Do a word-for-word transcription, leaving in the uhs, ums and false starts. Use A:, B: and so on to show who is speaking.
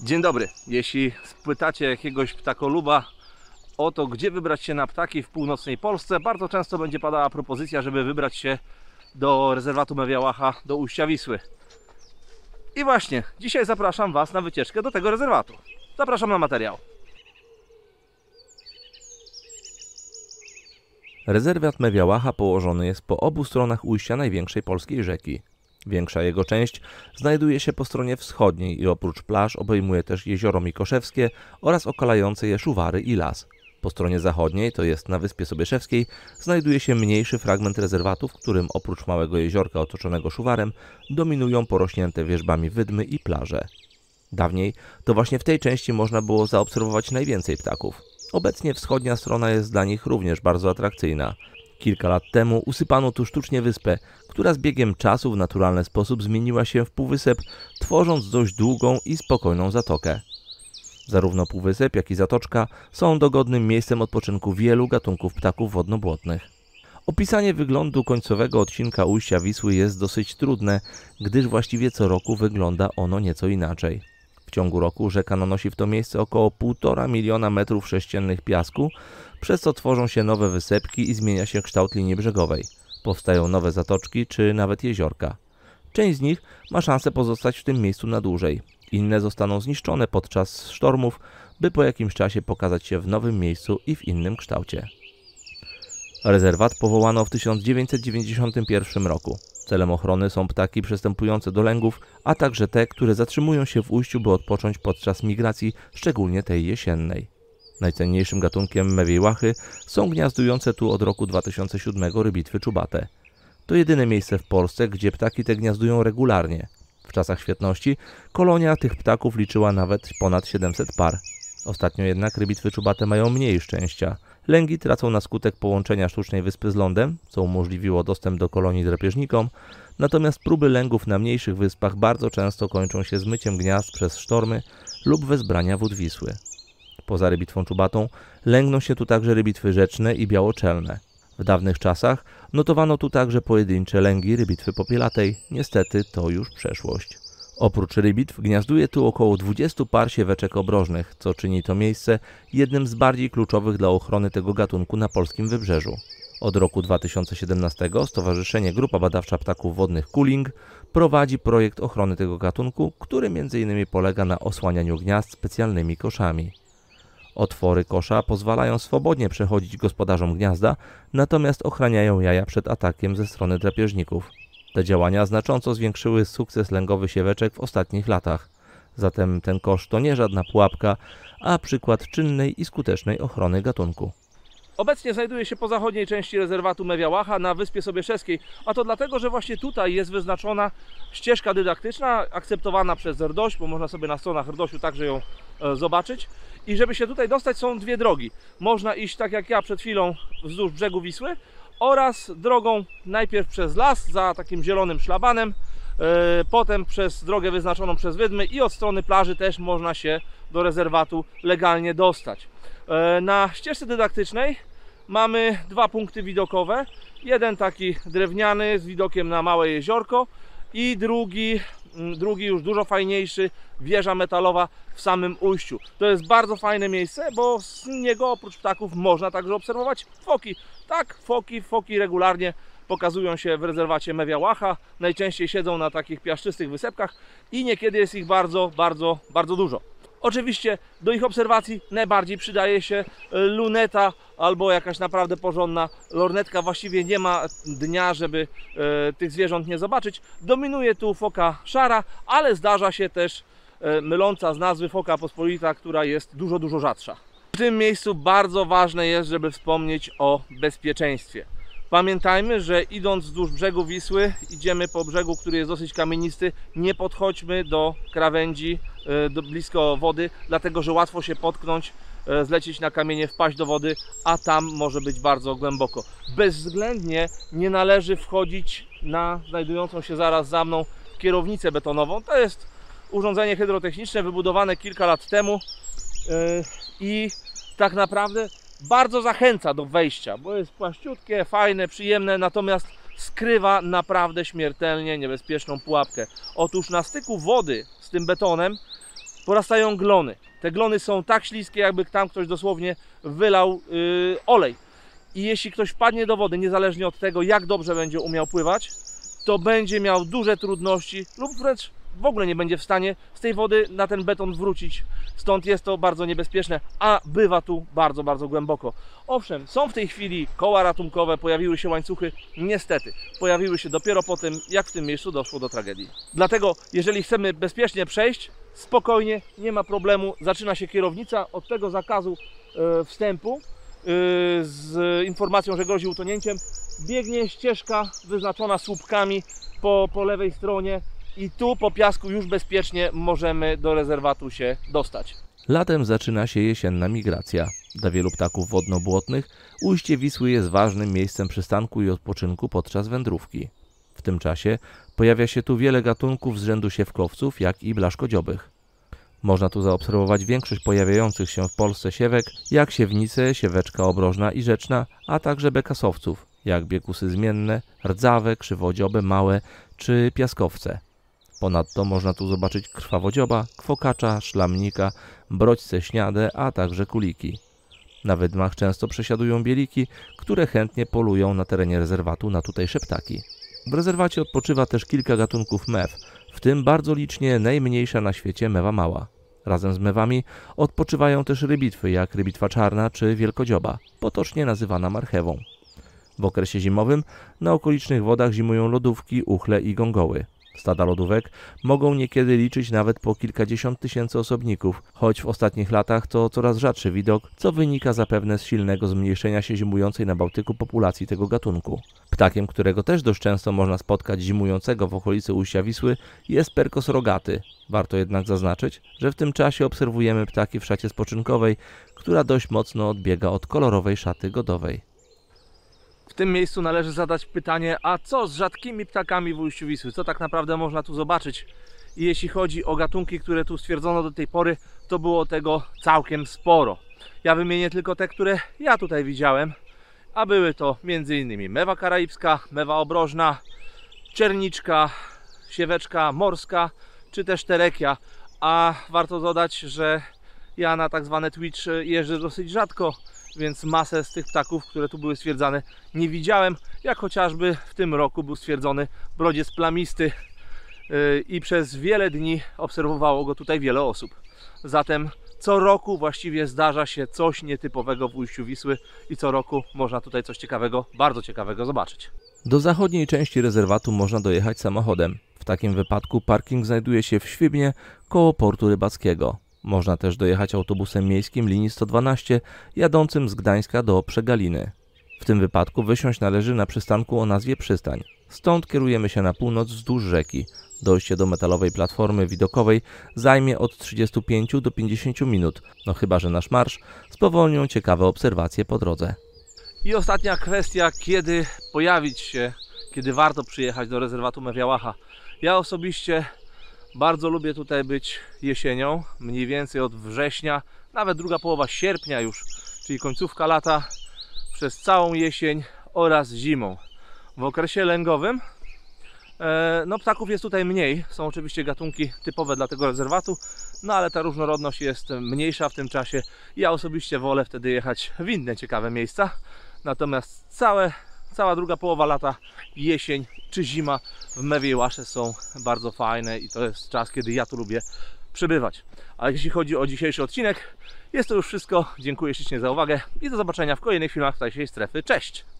A: Dzień dobry. Jeśli spytacie jakiegoś ptakoluba o to, gdzie wybrać się na ptaki w północnej Polsce, bardzo często będzie padała propozycja, żeby wybrać się do rezerwatu Mewiałacha, do ujścia Wisły. I właśnie, dzisiaj zapraszam Was na wycieczkę do tego rezerwatu. Zapraszam na materiał.
B: Rezerwat Mewiałacha położony jest po obu stronach ujścia największej polskiej rzeki. Większa jego część znajduje się po stronie wschodniej i oprócz plaż obejmuje też jezioro Mikoszewskie oraz okalające je Szuwary i las. Po stronie zachodniej, to jest na Wyspie Sobieszewskiej, znajduje się mniejszy fragment rezerwatu, w którym oprócz małego jeziorka otoczonego szuwarem dominują porośnięte wierzbami wydmy i plaże. Dawniej to właśnie w tej części można było zaobserwować najwięcej ptaków. Obecnie wschodnia strona jest dla nich również bardzo atrakcyjna. Kilka lat temu usypano tu sztucznie wyspę, która z biegiem czasu w naturalny sposób zmieniła się w półwysep, tworząc dość długą i spokojną zatokę. Zarówno półwysep, jak i zatoczka są dogodnym miejscem odpoczynku wielu gatunków ptaków wodno-błotnych. Opisanie wyglądu końcowego odcinka ujścia Wisły jest dosyć trudne, gdyż właściwie co roku wygląda ono nieco inaczej. W ciągu roku rzeka nanosi w to miejsce około półtora miliona metrów sześciennych piasku, przez co tworzą się nowe wysepki i zmienia się kształt linii brzegowej. Powstają nowe zatoczki czy nawet jeziorka. Część z nich ma szansę pozostać w tym miejscu na dłużej. Inne zostaną zniszczone podczas sztormów, by po jakimś czasie pokazać się w nowym miejscu i w innym kształcie. Rezerwat powołano w tysiąc dziewięćset dziewięćdziesiątym pierwszym roku. Celem ochrony są ptaki przystępujące do lęgów, a także te, które zatrzymują się w ujściu, by odpocząć podczas migracji, szczególnie tej jesiennej. Najcenniejszym gatunkiem Mewiałachy są gniazdujące tu od roku dwa tysiące siódmego rybitwy czubate. To jedyne miejsce w Polsce, gdzie ptaki te gniazdują regularnie. W czasach świetności kolonia tych ptaków liczyła nawet ponad siedemset par. Ostatnio jednak rybitwy czubate mają mniej szczęścia. Lęgi tracą na skutek połączenia sztucznej wyspy z lądem, co umożliwiło dostęp do kolonii drapieżnikom, natomiast próby lęgów na mniejszych wyspach bardzo często kończą się zmyciem gniazd przez sztormy lub wezbrania wód Wisły. Poza rybitwą czubatą lęgną się tu także rybitwy rzeczne i białoczelne. W dawnych czasach notowano tu także pojedyncze lęgi rybitwy popielatej, niestety to już przeszłość. Oprócz rybitw gniazduje tu około dwudziestu par sieweczek obrożnych, co czyni to miejsce jednym z bardziej kluczowych dla ochrony tego gatunku na polskim wybrzeżu. Od roku dwa tysiące siedemnastego Stowarzyszenie Grupa Badawcza Ptaków Wodnych Kuling prowadzi projekt ochrony tego gatunku, który między innymi polega na osłanianiu gniazd specjalnymi koszami. Otwory kosza pozwalają swobodnie przechodzić gospodarzom gniazda, natomiast ochraniają jaja przed atakiem ze strony drapieżników. Te działania znacząco zwiększyły sukces lęgowy sieweczek w ostatnich latach. Zatem ten kosz to nie żadna pułapka, a przykład czynnej i skutecznej ochrony gatunku.
A: Obecnie znajduję się po zachodniej części rezerwatu Mewiałacha na Wyspie Sobieszewskiej, a to dlatego, że właśnie tutaj jest wyznaczona ścieżka dydaktyczna akceptowana przez R D O Ś, bo można sobie na stronach R D O Ś-u także ją e, zobaczyć. I żeby się tutaj dostać, są dwie drogi. Można iść tak jak ja przed chwilą wzdłuż brzegu Wisły oraz drogą najpierw przez las za takim zielonym szlabanem, e, potem przez drogę wyznaczoną przez wydmy i od strony plaży też można się do rezerwatu legalnie dostać. E, na ścieżce dydaktycznej mamy dwa punkty widokowe. Jeden taki drewniany z widokiem na małe jeziorko i drugi, drugi już dużo fajniejszy, wieża metalowa w samym ujściu. To jest bardzo fajne miejsce, bo z niego oprócz ptaków można także obserwować foki. Tak, foki, foki regularnie pokazują się w rezerwacie Mewiałacha. Najczęściej siedzą na takich piaszczystych wysepkach i niekiedy jest ich bardzo, bardzo, bardzo dużo. Oczywiście do ich obserwacji najbardziej przydaje się luneta albo jakaś naprawdę porządna lornetka. Właściwie nie ma dnia, żeby e, tych zwierząt nie zobaczyć. Dominuje tu foka szara, ale zdarza się też e, myląca z nazwy foka pospolita, która jest dużo, dużo rzadsza. W tym miejscu bardzo ważne jest, żeby wspomnieć o bezpieczeństwie. Pamiętajmy, że idąc wzdłuż brzegu Wisły, idziemy po brzegu, który jest dosyć kamienisty. Nie podchodźmy do krawędzi, do, blisko wody, dlatego że łatwo się potknąć, zlecieć na kamienie, wpaść do wody, a tam może być bardzo głęboko. Bezwzględnie nie należy wchodzić na znajdującą się zaraz za mną kierownicę betonową. To jest urządzenie hydrotechniczne wybudowane kilka lat temu i tak naprawdę bardzo zachęca do wejścia, bo jest płaściutkie, fajne, przyjemne, natomiast skrywa naprawdę śmiertelnie niebezpieczną pułapkę. Otóż na styku wody z tym betonem porastają glony. Te glony są tak śliskie, jakby tam ktoś dosłownie wylał yy, olej. I jeśli ktoś wpadnie do wody, niezależnie od tego, jak dobrze będzie umiał pływać, to będzie miał duże trudności lub wręcz w ogóle nie będzie w stanie z tej wody na ten beton wrócić. Stąd jest to bardzo niebezpieczne, a bywa tu bardzo, bardzo głęboko. Owszem, są w tej chwili koła ratunkowe, pojawiły się łańcuchy. Niestety, pojawiły się dopiero po tym, jak w tym miejscu doszło do tragedii. Dlatego, jeżeli chcemy bezpiecznie przejść, spokojnie, nie ma problemu. Zaczyna się kierownica od tego zakazu e, wstępu e, z informacją, że grozi utonięciem. Biegnie ścieżka wyznaczona słupkami po, po lewej stronie. I tu po piasku już bezpiecznie możemy do rezerwatu się dostać.
B: Latem zaczyna się jesienna migracja. Dla wielu ptaków wodno-błotnych ujście Wisły jest ważnym miejscem przystanku i odpoczynku podczas wędrówki. W tym czasie pojawia się tu wiele gatunków z rzędu siewkowców, jak i blaszkodziobych. Można tu zaobserwować większość pojawiających się w Polsce siewek, jak siewnice, sieweczka obrożna i rzeczna, a także bekasowców, jak biekusy zmienne, rdzawe, krzywodziobe, małe czy piaskowce. Ponadto można tu zobaczyć krwawodzioba, kwokacza, szlamnika, brodźce śniade, a także kuliki. Na wydmach często przesiadują bieliki, które chętnie polują na terenie rezerwatu na tutejsze ptaki. W rezerwacie odpoczywa też kilka gatunków mew, w tym bardzo licznie najmniejsza na świecie mewa mała. Razem z mewami odpoczywają też rybitwy, jak rybitwa czarna czy wielkodzioba, potocznie nazywana marchewą. W okresie zimowym na okolicznych wodach zimują lodówki, uchle i gongoły. Stada lodówek mogą niekiedy liczyć nawet po kilkadziesiąt tysięcy osobników, choć w ostatnich latach to coraz rzadszy widok, co wynika zapewne z silnego zmniejszenia się zimującej na Bałtyku populacji tego gatunku. Ptakiem, którego też dość często można spotkać zimującego w okolicy ujścia Wisły, jest perkos rogaty. Warto jednak zaznaczyć, że w tym czasie obserwujemy ptaki w szacie spoczynkowej, która dość mocno odbiega od kolorowej szaty godowej.
A: W tym miejscu należy zadać pytanie, a co z rzadkimi ptakami w ujściu Wisły? Co tak naprawdę można tu zobaczyć? I jeśli chodzi o gatunki, które tu stwierdzono do tej pory, to było tego całkiem sporo. Ja wymienię tylko te, które ja tutaj widziałem, a były to między innymi mewa karaibska, mewa obrożna, czerniczka, sieweczka morska, czy też terekia. A warto dodać, że ja na tak zwane Twitch jeżdżę dosyć rzadko, więc masę z tych ptaków, które tu były stwierdzane, nie widziałem, jak chociażby w tym roku był stwierdzony brodziec plamisty i przez wiele dni obserwowało go tutaj wiele osób. Zatem co roku właściwie zdarza się coś nietypowego w ujściu Wisły i co roku można tutaj coś ciekawego, bardzo ciekawego zobaczyć.
B: Do zachodniej części rezerwatu można dojechać samochodem. W takim wypadku parking znajduje się w Świbnie koło portu rybackiego. Można też dojechać autobusem miejskim linii sto dwanaście jadącym z Gdańska do Przegaliny. W tym wypadku wysiąść należy na przystanku o nazwie Przystań. Stąd kierujemy się na północ wzdłuż rzeki. Dojście do metalowej platformy widokowej zajmie od trzydziestu pięciu do pięćdziesięciu minut, no chyba że nasz marsz spowolnią ciekawe obserwacje po drodze.
A: I ostatnia kwestia, kiedy pojawić się, kiedy warto przyjechać do rezerwatu Mewiałacha. Ja osobiście bardzo lubię tutaj być jesienią, mniej więcej od września, nawet druga połowa sierpnia już, czyli końcówka lata, przez całą jesień oraz zimą. W okresie lęgowym e, no ptaków jest tutaj mniej, są oczywiście gatunki typowe dla tego rezerwatu, no ale ta różnorodność jest mniejsza w tym czasie. Ja osobiście wolę wtedy jechać w inne ciekawe miejsca, natomiast całe, cała druga połowa lata, jesień czy zima w Mewiej Łasze są bardzo fajne i to jest czas, kiedy ja tu lubię przebywać. A jeśli chodzi o dzisiejszy odcinek, jest to już wszystko. Dziękuję ślicznie za uwagę i do zobaczenia w kolejnych filmach Ptasiej Strefy. Cześć!